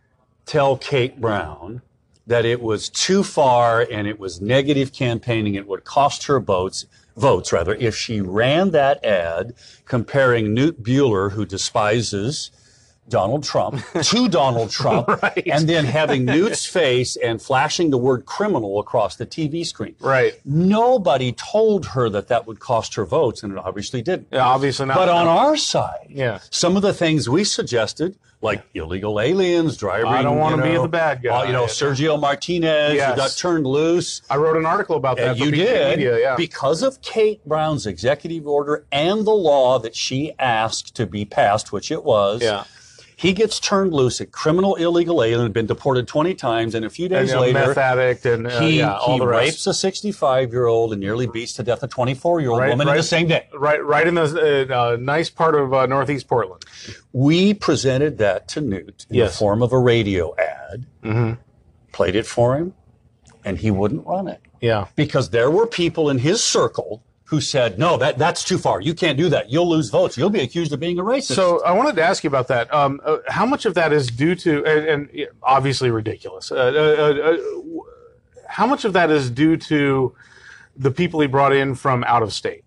tell Kate Brown that it was too far and it was negative campaigning? It would cost her votes. Votes, rather, if she ran that ad comparing Newt Bueller, who despises Donald Trump to Donald Trump, Right. and then having Newt's face and flashing the word criminal across the T V screen. Right. Nobody told her that that would cost her votes, and it obviously didn't. Yeah, obviously not. But on our side, Yeah. some of the things we suggested, like illegal aliens, driving. I don't wanna you be know, the bad guy. uh, you know, Sergio Martinez, Yes. who got turned loose. I wrote an article about that. And for you P K did, Media, yeah. because of Kate Brown's executive order and the law that she asked to be passed, which it was. Yeah. He gets turned loose, a criminal illegal alien, had been deported twenty times, and a few And, days you know, later, meth addict and uh, he, yeah, all he the rest. rapes a sixty-five-year-old and nearly beats to death a twenty-four-year-old Right, woman in right. the same day. Right, right in the uh, uh, nice part of uh, Northeast Portland. We presented that to Newt in Yes. the form of a radio ad, Mm-hmm. played it for him, and he wouldn't run it. Yeah. Because there were people in his circle who said, no, that, that's too far. You can't do that. You'll lose votes. You'll be accused of being a racist. So I wanted to ask you about that. Um, uh, how much of that is due to, and, and yeah, obviously ridiculous. Uh, uh, uh, uh, how much of that is due to the people he brought in from out of state?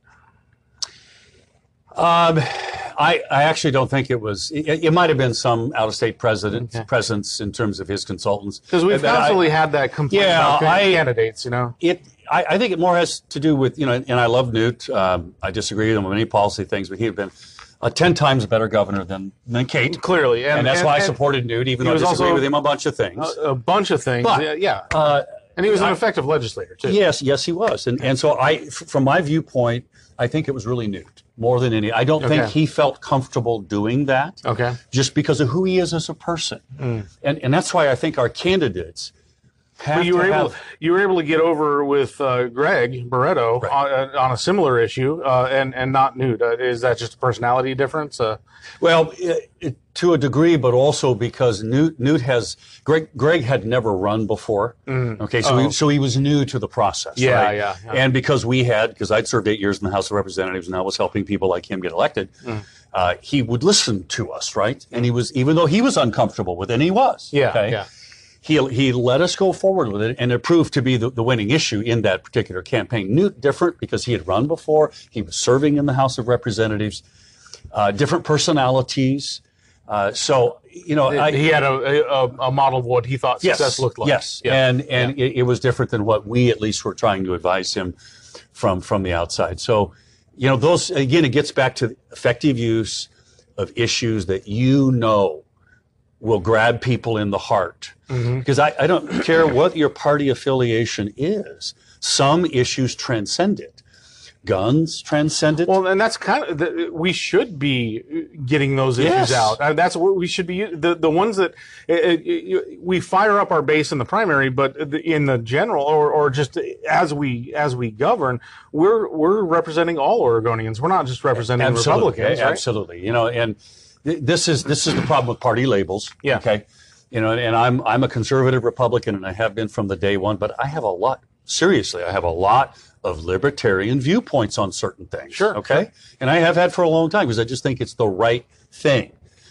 Um, I, I actually don't think it was. It, it might have been some out-of-state president Okay. presence in terms of his consultants. Because we've But I- constantly had that complaint Yeah, about I- candidates, you know. It, I, I think it more has to do with, you know, and I love Newt. Um, I disagree with him on many policy things, but he had been a ten times better governor than, than Kate. Clearly. And, And, that's and- why I and supported Newt, even he though I was disagree also- with him on a bunch of things. A, a bunch of things. But, yeah. yeah. uh, And he was an I- effective legislator, too. Yes, yes, he was. And, and so I, f- from my viewpoint, I think it was really Newt more than any. I don't think Okay. he felt comfortable doing that. Okay. Just because of who he is as a person. And, and that's why I think our candidates have But you to were able, have, you were able to get over with uh, Greg Barreto Right. on, on a similar issue, uh, and and not Newt. Uh, is that just a personality difference? Uh, well, it, it, to a degree, but also because Newt, Newt has, Greg, Greg had never run before. Okay, so, Oh. he, so he was new to the process. Yeah, right? yeah, yeah. And because we had, because I'd served eight years in the House of Representatives and I was helping people like him get elected, Mm. uh, he would listen to us, right? And he was, even though he was uncomfortable with it, and he was. yeah, okay? yeah. He, he let us go forward with it, and it proved to be the, the winning issue in that particular campaign. Newt, different because he had run before. He was serving in the House of Representatives, uh, different personalities. Uh, so, you know, I, he had a, a, a model of what he thought yes, success looked like. Yes, Yeah. and and It, it was different than what we at least were trying to advise him from from the outside. So, you know, those again, it gets back to effective use of issues that you know will grab people in the heart. Because I, I don't care what your party affiliation is. Some issues transcend it. Guns transcend it. Well, and that's kind of the, we should be getting those issues Yes. out. Uh, that's what we should be. The the ones that uh, uh, we fire up our base in the primary, but the- in the general, or or just as we as we govern, we're we're representing all Oregonians. We're not just representing Absolutely, Republicans. a- Right? absolutely. You know, and th- this is this is the problem with party labels. Yeah. Okay. You know, and I'm I'm a conservative Republican, and I have been from the day one. But I have a lot. Seriously, I have a lot of libertarian viewpoints on certain things. Sure, Okay. And I have had for a long time because I just think it's the right thing.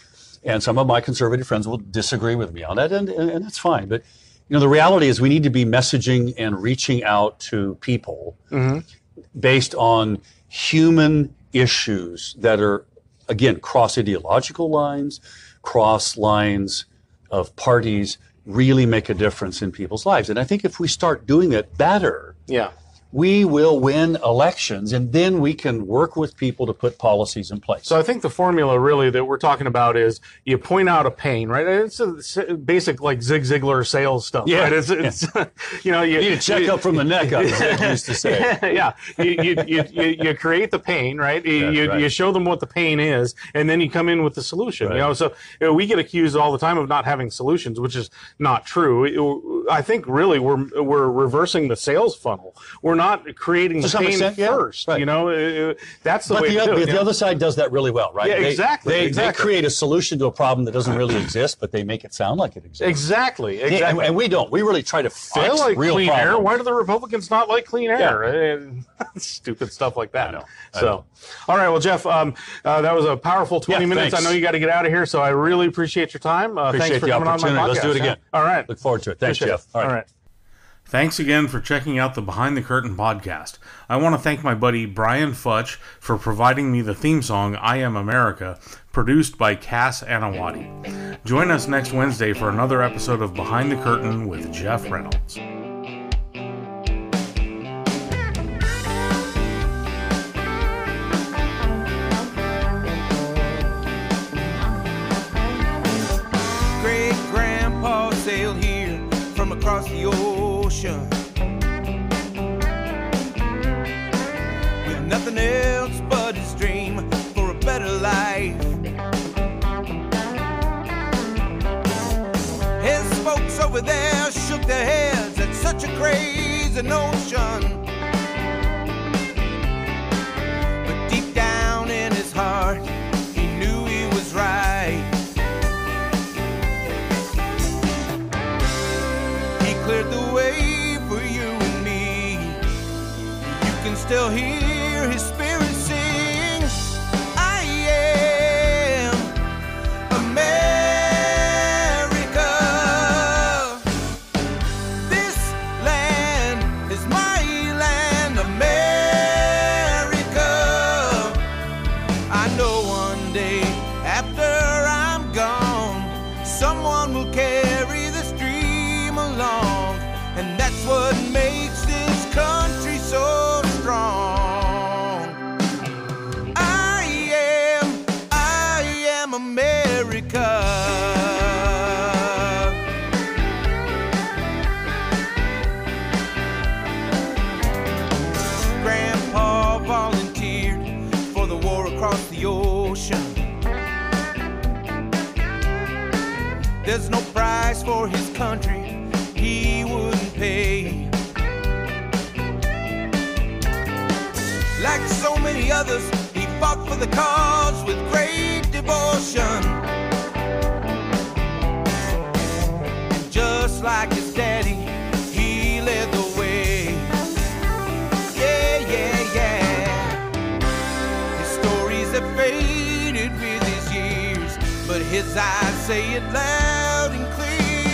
And some of my conservative friends will disagree with me on that, and, and, and that's fine. But you know, the reality is we need to be messaging and reaching out to people based on human issues that are, again, cross ideological lines, cross lines of parties, really make a difference in people's lives. And I think if we start doing it better, Yeah. we will win elections, and then we can work with people to put policies in place. So I think the formula really that we're talking about is you point out a pain, right? It's a s- basic like Zig Ziglar sales stuff, Yeah. right? It's, it's you know, you, you need to check you- up from the neck up, as they used to say. yeah, you, you, you, you, you create the pain, right? You, That's you, right. you show them what the pain is, and then you come in with the solution. Right. You know, so you know, we get accused all the time of not having solutions, which is not true. It- I think really we're we're reversing the sales funnel. We're not creating To the some pain extent, yeah. first. Right. You know, Uh, that's the But way the, to other, do it. but you the know? other side does that really well, right? Yeah, They- exactly, They, exactly. they create a solution to a problem that doesn't really exist, but they make it sound like it exists. Exactly, Yeah, and, exactly. and we don't. We really try to fix I like real clean problems. air. Why do the Republicans not like clean air? And stupid stuff like that. I know, I So, know. all right. Well, Jeff, um, uh, that was a powerful twenty Yeah, minutes. thanks. I know you got to get out of here, so I really appreciate your time. Uh, Appreciate thanks for the coming on my opportunity. podcast. Let's do it yeah. again. All right. Look forward to it. Thanks, Appreciate Jeff. it. All right. Thanks again for checking out the Behind the Curtain podcast. I want to thank my buddy Brian Futch for providing me the theme song I Am America, produced by Cass Anawati. Join us next Wednesday for another episode of Behind the Curtain with Jeff Reynolds. Great-grandpa sailed here from across the ocean with nothing else but his dream for a better life. His folks over there shook their heads at such a crazy notion, but deep down in his heart he knew he was right. Cleared the way for you and me. You can still hear his spirit sing, I am America. This land is my land, America. I know one day after I'm gone, someone will carry this dream along. And that's what makes this country so strong. I am, I am America. Grandpa volunteered for the war across the ocean. There's no price for his country he wouldn't pay. Like so many others, he fought for the cause with great devotion. And just like his daddy, he led the way. Yeah, yeah, yeah. His stories have faded with his years, but his eyes say it loud and clear.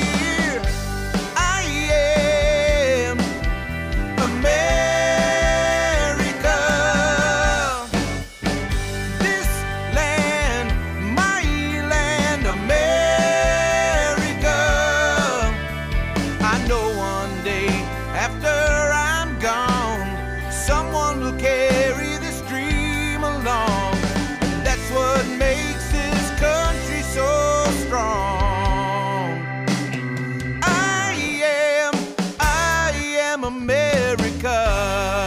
America, this land, my land, America. I know one day after I'm gone, someone will carry this dream along. And that's what makes this country so strong. I am, I am America.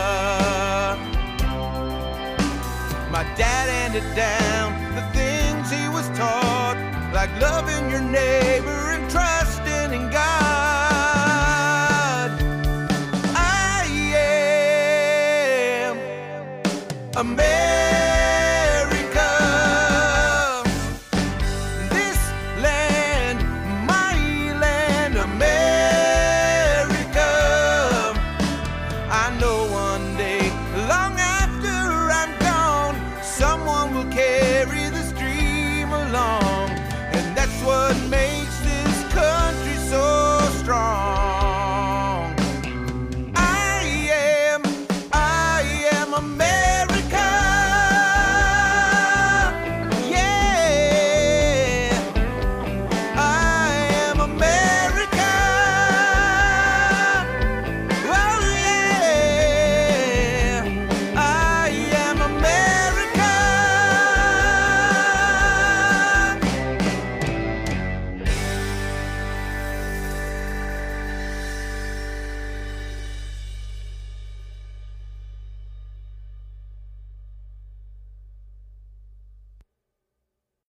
My dad handed down the things he was taught, like loving your neighbor and trusting in God. I am America. This land, my land, America. I know